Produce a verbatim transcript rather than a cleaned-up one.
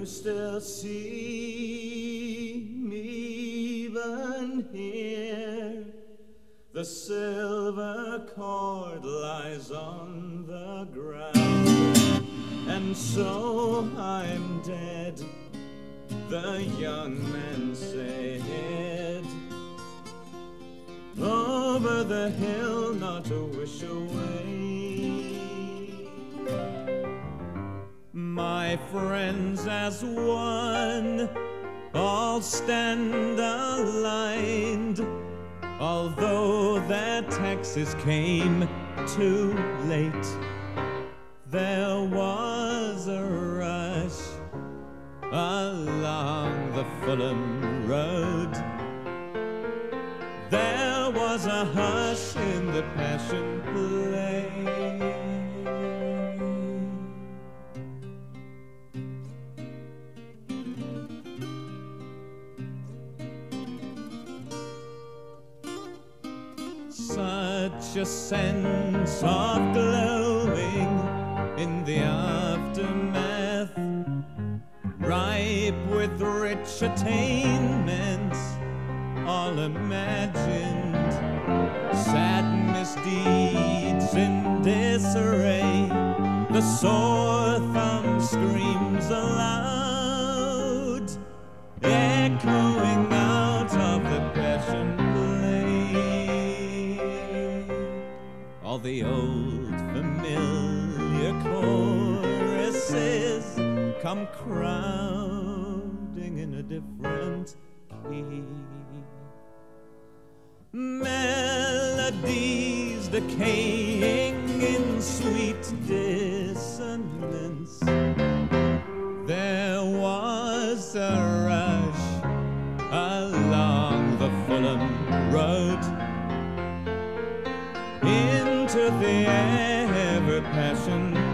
you still see me even here? The silver cord lies on the ground, and so I'm dead, the young man said. Over the hill, not a wish away. My friends as one all stand aligned, although their taxes came too late. There was a rush along the Fulham Road. There was a hush in the Passion Play. Such a sense of glowing in the aftermath, ripe with rich attainments, all imagined, sad misdeeds in disarray. The sore thumb screams aloud, echoing out of the Passion Play. All the old familiar choruses come crowding in a different key. Melodies decaying in sweet dissonance. There was a rush along the Fulham Road into the ever-passion